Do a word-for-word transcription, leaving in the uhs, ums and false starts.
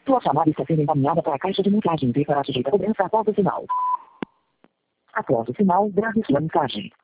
Sua chamada está sendo encaminhada para a caixa de mensagens e será sujeita a cobrança após o sinal. Após o sinal, grave sua mensagem.